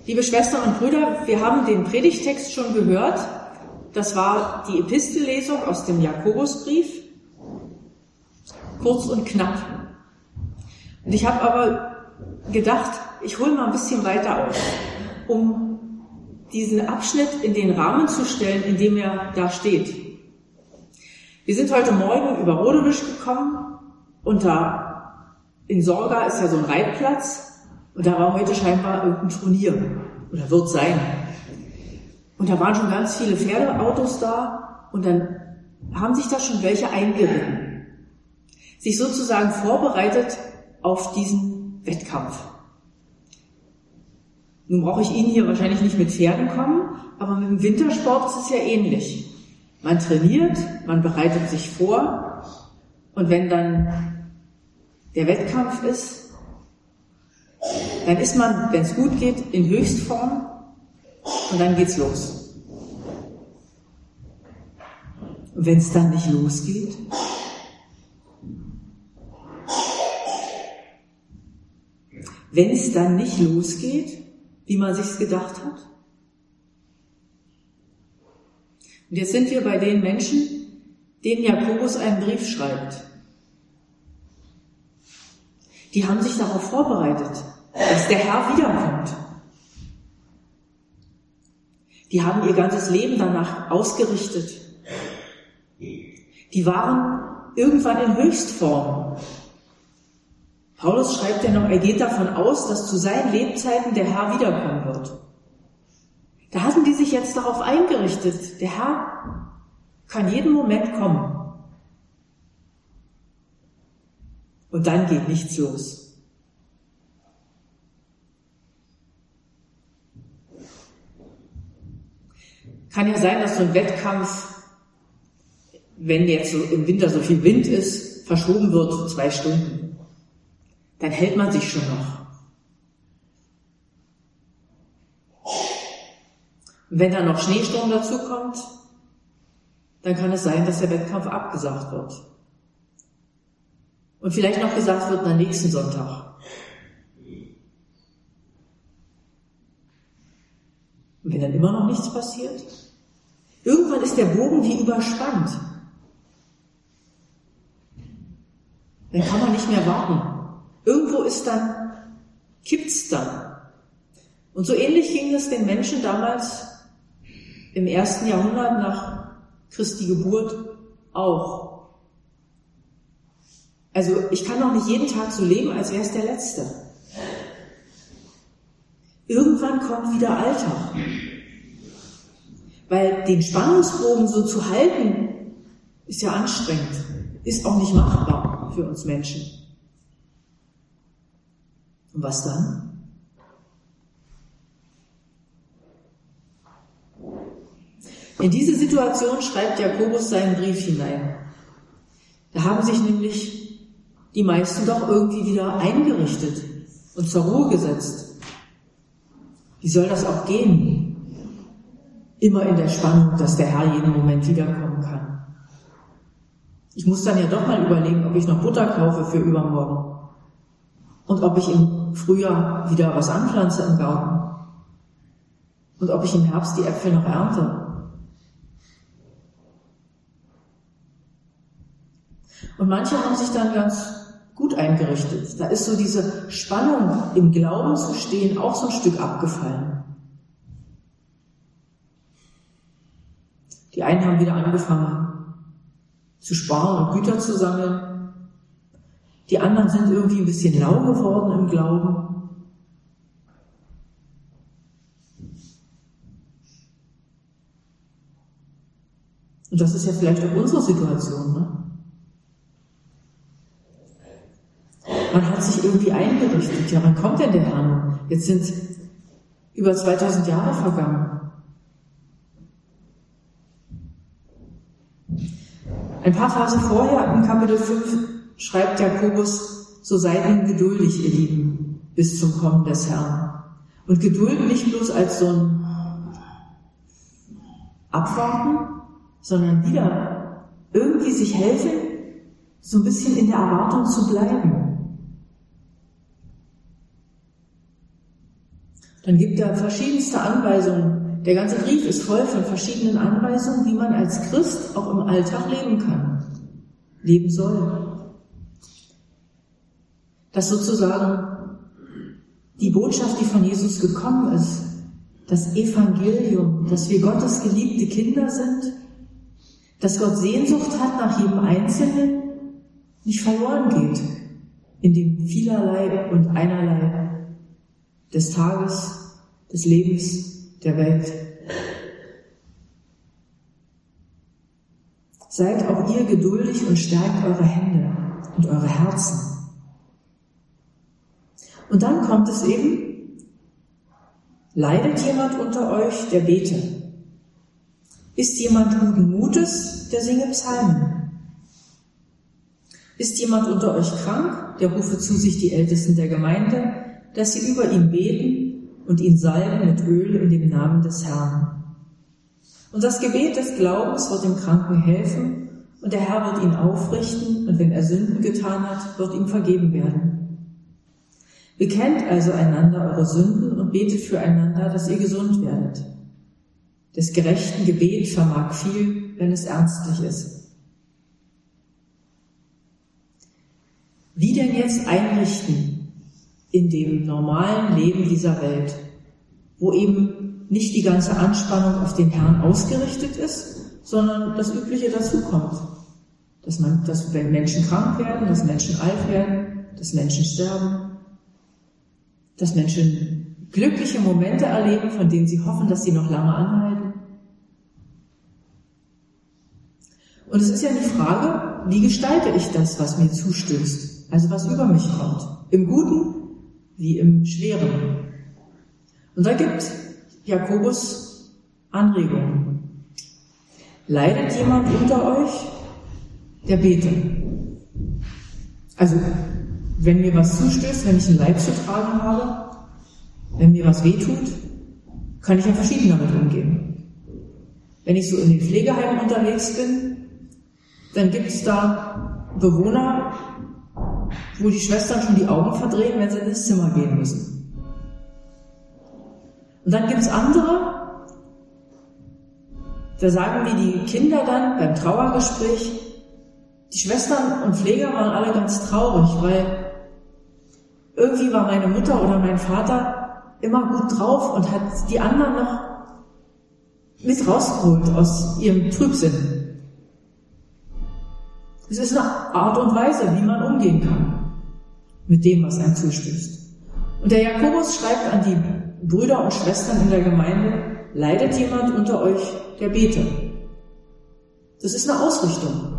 Liebe Schwestern und Brüder, wir haben den Predigtext schon gehört. Das war die Epistellesung aus dem Jakobusbrief. Kurz und knapp. Und ich habe aber gedacht, ich hole mal ein bisschen weiter aus, um diesen Abschnitt in den Rahmen zu stellen, in dem er da steht. Wir sind heute Morgen über Rodewisch gekommen und da in Sorga ist ja so ein Reitplatz und da war heute scheinbar irgendein Turnier oder wird sein. Und da waren schon ganz viele Pferdeautos da und dann haben sich da schon welche eingeritten. Sich sozusagen vorbereitet auf diesen Wettkampf. Nun brauche ich Ihnen hier wahrscheinlich nicht mit Pferden kommen, aber mit dem Wintersport ist es ja ähnlich. Man trainiert, man bereitet sich vor und wenn dann der Wettkampf ist, dann ist man, wenn es gut geht, in Höchstform und dann geht's los. Und wenn es dann nicht losgeht, wie man sich's gedacht hat. Und jetzt sind wir bei den Menschen, denen Jakobus einen Brief schreibt. Die haben sich darauf vorbereitet, dass der Herr wiederkommt. Die haben ihr ganzes Leben danach ausgerichtet. Die waren irgendwann in Höchstform. Paulus schreibt ja noch, er geht davon aus, dass zu seinen Lebzeiten der Herr wiederkommen wird. Da hatten die sich jetzt darauf eingerichtet, der Herr kann jeden Moment kommen. Und dann geht nichts los. Kann ja sein, dass so ein Wettkampf, wenn jetzt so im Winter so viel Wind ist, verschoben wird 2 Stunden. Dann hält man sich schon noch. Und wenn dann noch Schneesturm dazu kommt, dann kann es sein, dass der Wettkampf abgesagt wird. Und vielleicht noch gesagt wird, am nächsten Sonntag. Und wenn dann immer noch nichts passiert, irgendwann ist der Bogen wie überspannt. Dann kann man nicht mehr warten. Irgendwo kippt's dann. Und so ähnlich ging es den Menschen damals im 1. Jahrhundert nach Christi Geburt auch. Also ich kann doch nicht jeden Tag so leben, als wäre es der letzte. Irgendwann kommt wieder Alltag. Weil den Spannungsbogen so zu halten, ist ja anstrengend. Ist auch nicht machbar für uns Menschen. Und was dann? In diese Situation schreibt Jakobus seinen Brief hinein. Da haben sich nämlich die meisten doch irgendwie wieder eingerichtet und zur Ruhe gesetzt. Wie soll das auch gehen? Immer in der Spannung, dass der Herr jeden Moment wiederkommen kann. Ich muss dann ja doch mal überlegen, ob ich noch Butter kaufe für übermorgen. Und ob ich im Frühjahr wieder was anpflanze im Garten. Und ob ich im Herbst die Äpfel noch ernte. Und manche haben sich dann ganz gut eingerichtet. Da ist so diese Spannung, im Glauben zu stehen, auch so ein Stück abgefallen. Die einen haben wieder angefangen zu sparen und Güter zu sammeln. Die anderen sind irgendwie ein bisschen lau geworden im Glauben. Und das ist ja vielleicht auch unsere Situation, ne? Man hat sich irgendwie eingerichtet. Ja, wann kommt denn der Herr? Jetzt sind über 2000 Jahre vergangen. Ein paar Verse vorher, im Kapitel 5, schreibt Jakobus, so seid nun geduldig, ihr Lieben, bis zum Kommen des Herrn. Und Geduld nicht bloß als so ein Abwarten, sondern wieder irgendwie sich helfen, so ein bisschen in der Erwartung zu bleiben. Dann gibt er verschiedenste Anweisungen. Der ganze Brief ist voll von verschiedenen Anweisungen, wie man als Christ auch im Alltag leben kann, leben soll. Dass sozusagen die Botschaft, die von Jesus gekommen ist, das Evangelium, dass wir Gottes geliebte Kinder sind, dass Gott Sehnsucht hat nach jedem Einzelnen, nicht verloren geht in dem Vielerlei und Einerlei des Tages, des Lebens, der Welt. Seid auch ihr geduldig und stärkt eure Hände und eure Herzen. Und dann kommt es eben, leidet jemand unter euch, der bete? Ist jemand guten Mutes, der singe Psalmen? Ist jemand unter euch krank, der rufe zu sich die Ältesten der Gemeinde, dass sie über ihn beten und ihn salben mit Öl in dem Namen des Herrn. Und das Gebet des Glaubens wird dem Kranken helfen, und der Herr wird ihn aufrichten, und wenn er Sünden getan hat, wird ihm vergeben werden. Bekennt also einander eure Sünden und betet füreinander, dass ihr gesund werdet. Des gerechten Gebet vermag viel, wenn es ernstlich ist. Wie denn jetzt einrichten in dem normalen Leben dieser Welt, wo eben nicht die ganze Anspannung auf den Herrn ausgerichtet ist, sondern das Übliche dazukommt. Dass Menschen krank werden, dass Menschen alt werden, dass Menschen sterben, dass Menschen glückliche Momente erleben, von denen sie hoffen, dass sie noch lange anhalten. Und es ist ja die Frage, wie gestalte ich das, was mir zustößt, also was über mich kommt, im Guten wie im Schweren. Und da gibt Jakobus Anregungen. Leidet jemand unter euch, der bete. Also, wenn mir was zustößt, wenn ich ein Leid zu tragen habe, wenn mir was wehtut, kann ich ja verschieden damit umgehen. Wenn ich so in den Pflegeheimen unterwegs bin, dann gibt es da Bewohner, wo die Schwestern schon die Augen verdrehen, wenn sie in das Zimmer gehen müssen. Und dann gibt es andere, da sagen mir die Kinder dann beim Trauergespräch, die Schwestern und Pfleger waren alle ganz traurig, weil irgendwie war meine Mutter oder mein Vater immer gut drauf und hat die anderen noch mit rausgeholt aus ihrem Trübsinn. Es ist eine Art und Weise, wie man umgehen kann mit dem, was einem zustößt. Und der Jakobus schreibt an die Brüder und Schwestern in der Gemeinde, leidet jemand unter euch, der bete. Das ist eine Ausrichtung.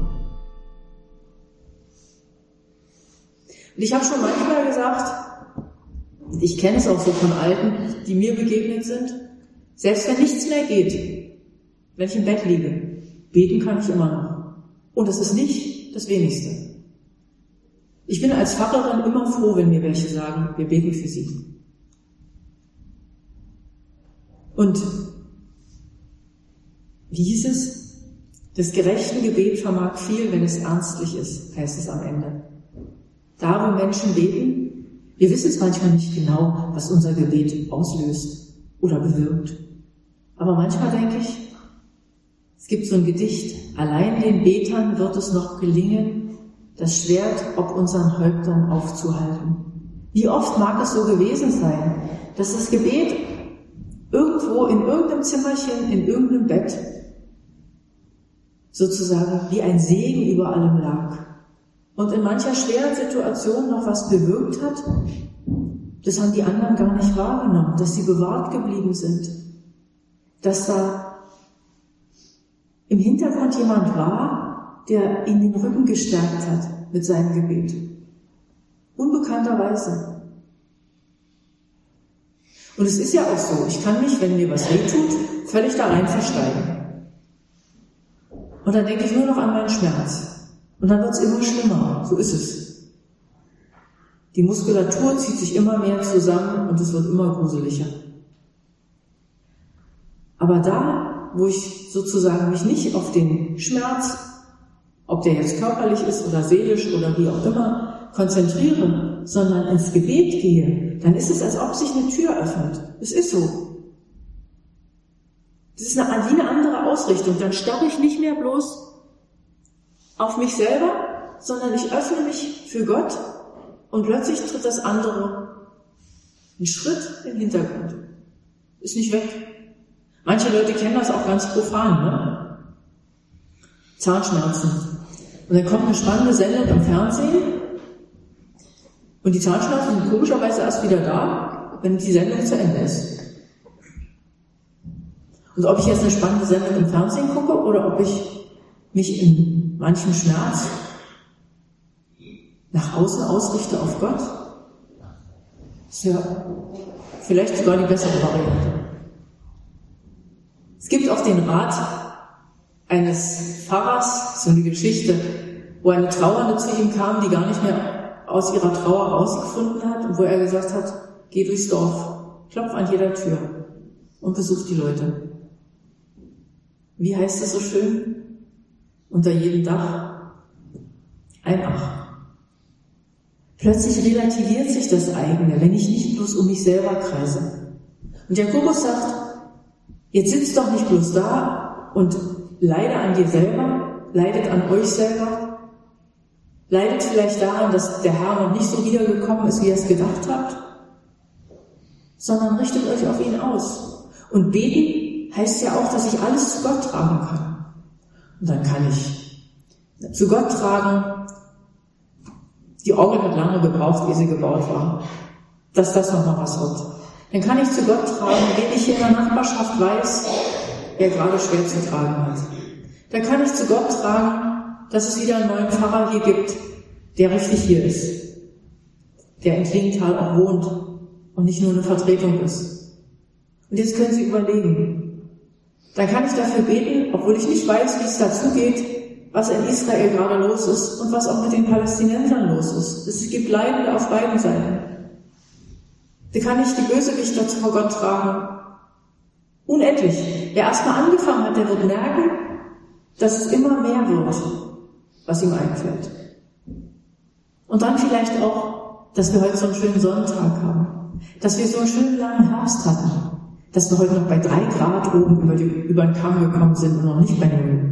Und ich habe schon manchmal gesagt, ich kenne es auch so von Alten, die mir begegnet sind, selbst wenn nichts mehr geht, wenn ich im Bett liege, beten kann ich immer noch. Und das ist nicht das Wenigste. Ich bin als Pfarrerin immer froh, wenn mir welche sagen, wir beten für sie. Und wie hieß es? Des gerechten Gebet vermag viel, wenn es ernstlich ist, heißt es am Ende. Da, wo Menschen beten, wir wissen es manchmal nicht genau, was unser Gebet auslöst oder bewirkt. Aber manchmal denke ich, es gibt so ein Gedicht, allein den Betern wird es noch gelingen, das Schwert ob unseren Häuptern aufzuhalten. Wie oft mag es so gewesen sein, dass das Gebet irgendwo in irgendeinem Zimmerchen, in irgendeinem Bett sozusagen wie ein Segen über allem lag und in mancher schweren Situation noch was bewirkt hat, das haben die anderen gar nicht wahrgenommen, dass sie bewahrt geblieben sind, dass da im Hintergrund jemand war, der ihnen den Rücken gestärkt hat mit seinem Gebet. Unbekannterweise. Und es ist ja auch so, ich kann mich, wenn mir was wehtut, völlig da rein versteigen. Und dann denke ich nur noch an meinen Schmerz. Und dann wird es immer schlimmer. So ist es. Die Muskulatur zieht sich immer mehr zusammen und es wird immer gruseliger. Aber da, wo ich sozusagen mich nicht auf den Schmerz, ob der jetzt körperlich ist oder seelisch oder wie auch immer, konzentriere, sondern ins Gebet gehe, dann ist es, als ob sich eine Tür öffnet. Es ist so. Das ist wie eine andere Ausrichtung. Dann starre ich nicht mehr bloß auf mich selber, sondern ich öffne mich für Gott und plötzlich tritt das andere einen Schritt im Hintergrund. Ist nicht weg. Manche Leute kennen das auch ganz profan, ne? Zahnschmerzen. Und dann kommt eine spannende Sendung im Fernsehen und die Zahnschmerzen sind komischerweise erst wieder da, wenn die Sendung zu Ende ist. Und ob ich jetzt eine spannende Sendung im Fernsehen gucke oder ob ich mich in manchem Schmerz nach außen ausrichte auf Gott, ist ja vielleicht sogar die bessere Variante. Es gibt auch den Rat eines Pfarrers, so eine Geschichte, wo eine Trauernde zu ihm kam, die gar nicht mehr aus ihrer Trauer rausgefunden hat und wo er gesagt hat, geh durchs Dorf, klopf an jeder Tür und besuch die Leute. Wie heißt es so schön? Unter jedem Dach ein Ach. Plötzlich relativiert sich das eigene, wenn ich nicht bloß um mich selber kreise. Und Jakobus sagt, jetzt sitzt doch nicht bloß da und leide an dir selber, leidet an euch selber, leidet vielleicht daran, dass der Herr noch nicht so wiedergekommen ist, wie ihr es gedacht habt, sondern richtet euch auf ihn aus. Und beten heißt ja auch, dass ich alles zu Gott tragen kann. Und dann kann ich zu Gott tragen. Die Orgel hat lange gebraucht, ehe sie gebaut war, dass das noch mal was wird. Dann kann ich zu Gott tragen, wen ich hier in der Nachbarschaft weiß, wer gerade schwer zu tragen hat. Dann kann ich zu Gott tragen, dass es wieder einen neuen Pfarrer hier gibt, der richtig hier ist, der in Klingenthal auch wohnt und nicht nur eine Vertretung ist. Und jetzt können Sie überlegen, dann kann ich dafür beten, obwohl ich nicht weiß, wie es dazu geht, was in Israel gerade los ist und was auch mit den Palästinensern los ist. Es gibt Leidende auf beiden Seiten. Da kann ich die Bösewichter vor Gott tragen. Unendlich. Wer erstmal angefangen hat, der wird merken, dass es immer mehr wird, was ihm einfällt. Und dann vielleicht auch, dass wir heute so einen schönen Sonnentag haben. Dass wir so einen schönen langen Herbst hatten. Dass wir heute noch bei 3 Grad oben über den Kamm gekommen sind und noch nicht bei 0.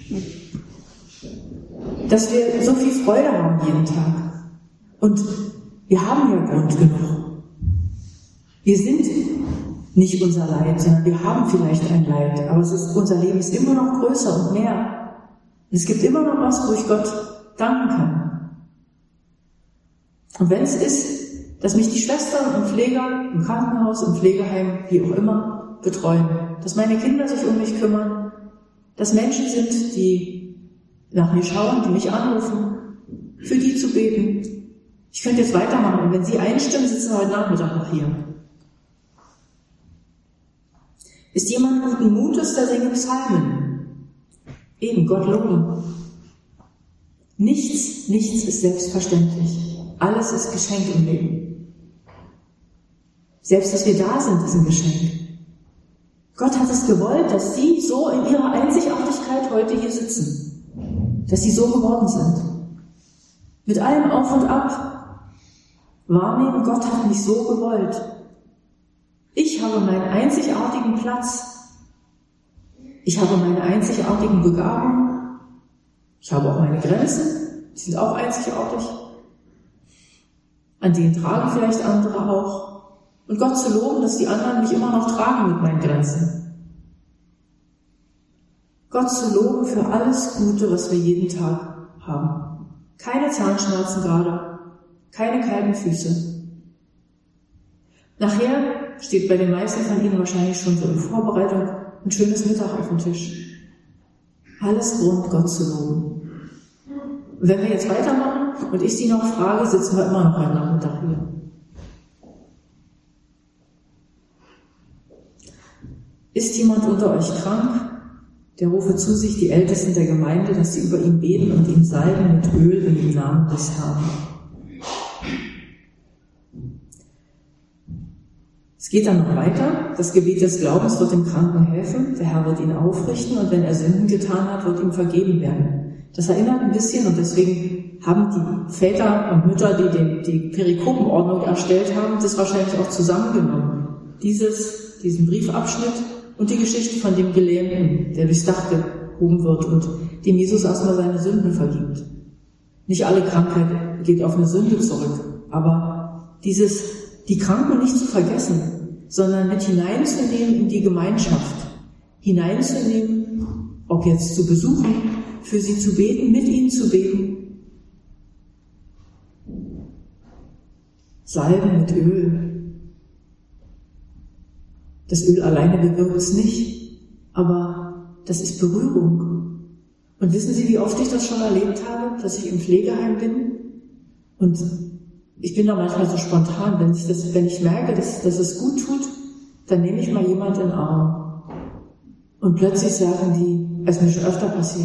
Dass wir so viel Freude haben jeden Tag. Und wir haben ja Grund genug. Wir sind nicht unser Leid, sondern wir haben vielleicht ein Leid, aber unser Leben ist immer noch größer und mehr. Und es gibt immer noch was, wo ich Gott danken kann. Und wenn es ist, dass mich die Schwestern und Pfleger im Krankenhaus, im Pflegeheim, wie auch immer, betreuen, dass meine Kinder sich um mich kümmern, dass Menschen sind, die nach mir schauen, die mich anrufen, für die zu beten. Ich könnte jetzt weitermachen, und wenn Sie einstimmen, sitzen wir heute Nachmittag noch hier. Ist jemand guten Mutes, der singt Psalmen? Eben, Gott loben. Nichts ist selbstverständlich. Alles ist Geschenk im Leben. Selbst, dass wir da sind, ist ein Geschenk. Gott hat es gewollt, dass Sie so in Ihrer Einzigartigkeit heute hier sitzen. Dass Sie so geworden sind. Mit allem Auf und Ab. Wahrnehmen, Gott hat mich so gewollt. Ich habe meinen einzigartigen Platz. Ich habe meine einzigartigen Begabungen. Ich habe auch meine Grenzen. Die sind auch einzigartig. An denen tragen vielleicht andere auch. Und Gott zu loben, dass die anderen mich immer noch tragen mit meinen Grenzen. Gott zu loben für alles Gute, was wir jeden Tag haben. Keine Zahnschmerzen gerade, keine kalten Füße. Nachher steht bei den meisten von Ihnen wahrscheinlich schon so in Vorbereitung ein schönes Mittag auf dem Tisch. Alles Grund, Gott zu loben. Und wenn wir jetzt weitermachen und ich Sie noch frage, sitzen wir immer noch heute Nachmittag hier. Ist jemand unter euch krank? Der rufe zu sich die Ältesten der Gemeinde, dass sie über ihn beten und ihn salben mit Öl in dem Namen des Herrn. Es geht dann noch weiter. Das Gebet des Glaubens wird dem Kranken helfen. Der Herr wird ihn aufrichten und wenn er Sünden getan hat, wird ihm vergeben werden. Das erinnert ein bisschen, und deswegen haben die Väter und Mütter, die die Perikopenordnung erstellt haben, das wahrscheinlich auch zusammengenommen. Diesen Briefabschnitt und die Geschichte von dem Gelähmten, der durchs Dach gehoben wird und dem Jesus erstmal seine Sünden vergibt. Nicht alle Krankheit geht auf eine Sünde zurück, aber die Kranken nicht zu vergessen, sondern mit hineinzunehmen in die Gemeinschaft, hineinzunehmen, ob jetzt zu besuchen, für sie zu beten, mit ihnen zu beten, salben mit Öl. Das Öl alleine bewirkt es nicht, aber das ist Berührung. Und wissen Sie, wie oft ich das schon erlebt habe, dass ich im Pflegeheim bin? Und ich bin da manchmal so spontan, wenn ich merke, dass es gut tut, dann nehme ich mal jemand in den Arm. Und plötzlich sagen die, es ist mir schon öfter passiert,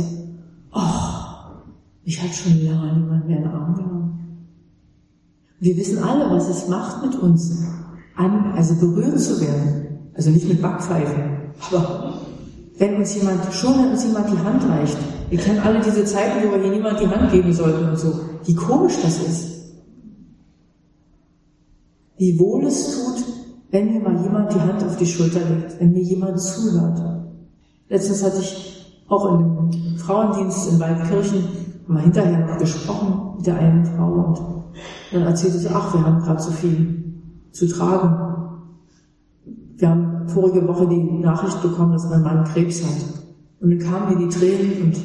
ich habe schon lange niemand mehr in den Arm genommen. Wir wissen alle, was es macht mit uns, also berührt zu werden. Also nicht mit Backpfeifen, aber wenn uns jemand die Hand reicht. Wir kennen alle diese Zeiten, wo wir hier niemand die Hand geben sollten und so. Wie komisch das ist. Wie wohl es tut, wenn mir mal jemand die Hand auf die Schulter legt, wenn mir jemand zuhört. Letztens hatte ich auch in dem Frauendienst in Waldkirchen mal hinterher noch gesprochen mit der einen Frau und dann erzählte sie, wir haben gerade so viel zu tragen. Wir haben vorige Woche die Nachricht bekommen, dass mein Mann Krebs hat. Und dann kamen mir die Tränen und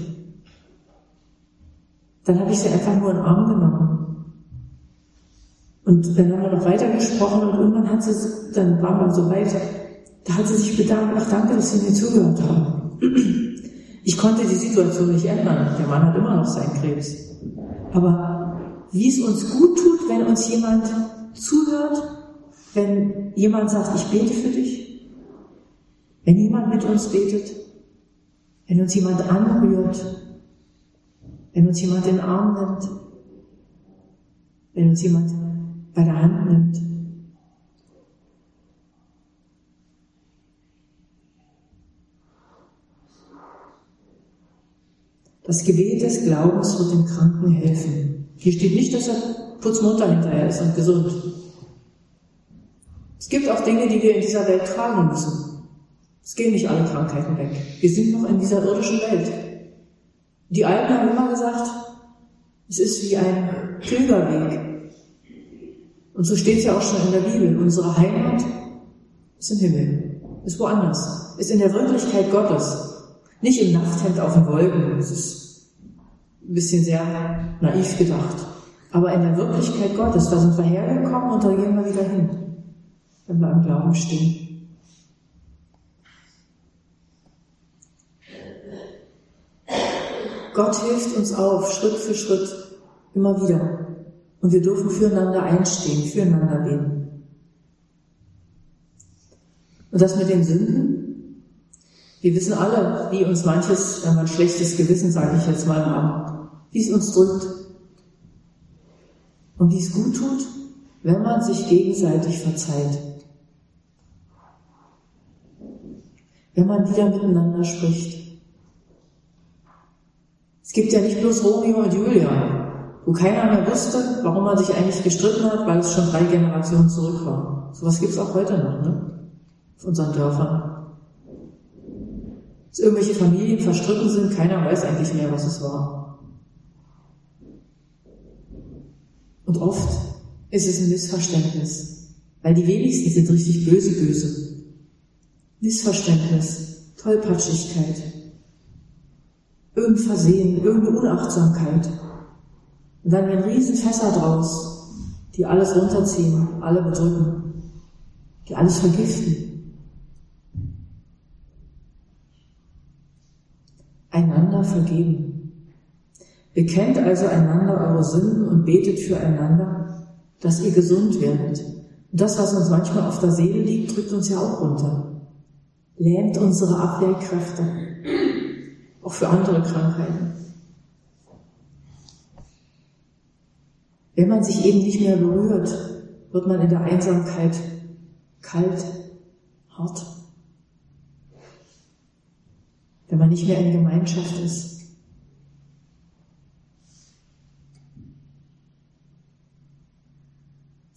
dann habe ich sie einfach nur in den Arm genommen. Und dann haben wir noch weiter gesprochen und irgendwann dann waren wir so weit, da hat sie sich bedankt, danke, dass Sie mir zugehört haben. Ich konnte die Situation nicht ändern, der Mann hat immer noch seinen Krebs. Aber wie es uns gut tut, wenn uns jemand zuhört, wenn jemand sagt, ich bete für dich, wenn jemand mit uns betet, wenn uns jemand anrührt, wenn uns jemand in den Arm nimmt, wenn uns jemand bei der Hand nimmt. Das Gebet des Glaubens wird dem Kranken helfen. Hier steht nicht, dass er putzmunter hinterher ist und gesund. Es gibt auch Dinge, die wir in dieser Welt tragen müssen. Es gehen nicht alle Krankheiten weg. Wir sind noch in dieser irdischen Welt. Die Alten haben immer gesagt, es ist wie ein Pilgerweg. Und so steht es ja auch schon in der Bibel. Unsere Heimat ist im Himmel, ist woanders, ist in der Wirklichkeit Gottes. Nicht im Nachthemd auf den Wolken. Das ist ein bisschen sehr naiv gedacht. Aber in der Wirklichkeit Gottes, da sind wir hergekommen und da gehen wir wieder hin, wenn wir im Glauben stehen. Gott hilft uns auf, Schritt für Schritt, immer wieder. Und wir dürfen füreinander einstehen, füreinander beten. Und das mit den Sünden? Wir wissen alle, wie uns manches, wenn wir ein schlechtes Gewissen, sage ich jetzt mal, haben, wie es uns drückt. Und wie es gut tut, wenn man sich gegenseitig verzeiht. Wenn man wieder miteinander spricht. Es gibt ja nicht bloß Romeo und Julia, wo keiner mehr wusste, warum man sich eigentlich gestritten hat, weil es schon 3 Generationen zurück war. Sowas gibt es auch heute noch, ne? Auf unseren Dörfern. Dass irgendwelche Familien verstritten sind, keiner weiß eigentlich mehr, was es war. Und oft ist es ein Missverständnis, weil die wenigsten sind richtig böse. Missverständnis, Tollpatschigkeit, irgendein Versehen, irgendeine Unachtsamkeit. Und dann werden Riesenfässer draus, die alles runterziehen, alle bedrücken, die alles vergiften. Einander vergeben. Bekennt also einander eure Sünden und betet füreinander, dass ihr gesund werdet. Und das, was uns manchmal auf der Seele liegt, drückt uns ja auch runter. Lähmt unsere Abwehrkräfte. Auch für andere Krankheiten. Wenn man sich eben nicht mehr berührt, wird man in der Einsamkeit kalt, hart. Wenn man nicht mehr in Gemeinschaft ist.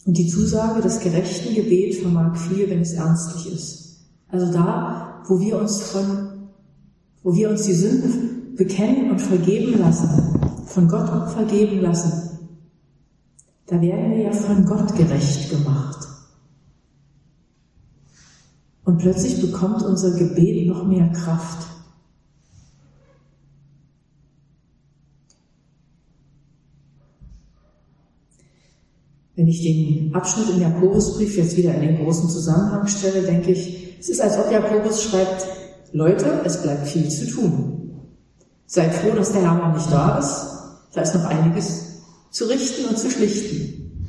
Und die Zusage des gerechten Gebet vermag viel, wenn es ernstlich ist. Also da, wo wir uns die Sünden bekennen und vergeben lassen, von Gott vergeben lassen, da werden wir ja von Gott gerecht gemacht. Und plötzlich bekommt unser Gebet noch mehr Kraft. Wenn ich den Abschnitt im Jakobusbrief jetzt wieder in den großen Zusammenhang stelle, denke ich, es ist, als ob Jakobus schreibt, Leute, es bleibt viel zu tun. Seid froh, dass der Herr noch nicht da ist. Da ist noch einiges zu richten und zu schlichten.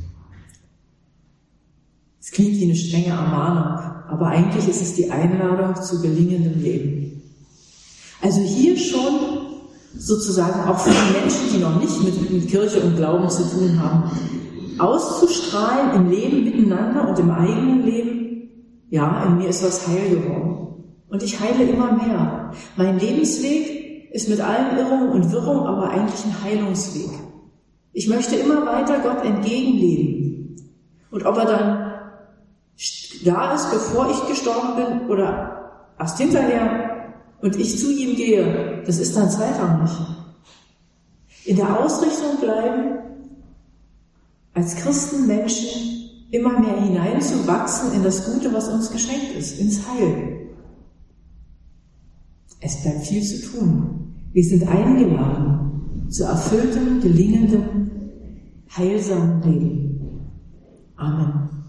Es klingt wie eine strenge Ermahnung, aber eigentlich ist es die Einladung zu gelingendem Leben. Also hier schon sozusagen auch für die Menschen, die noch nicht mit Kirche und Glauben zu tun haben, auszustrahlen im Leben miteinander und im eigenen Leben, ja, in mir ist was heil geworden. Und ich heile immer mehr. Mein Lebensweg ist mit allen Irrungen und Wirrungen aber eigentlich ein Heilungsweg. Ich möchte immer weiter Gott entgegenleben. Und ob er dann da ist, bevor ich gestorben bin oder erst hinterher und ich zu ihm gehe, das ist dann zweitrangig. In der Ausrichtung bleiben, als Christen Menschen immer mehr hineinzuwachsen in das Gute, was uns geschenkt ist, ins Heil. Es bleibt viel zu tun. Wir sind eingeladen zu erfülltem, gelingendem, heilsamen Leben. Amen.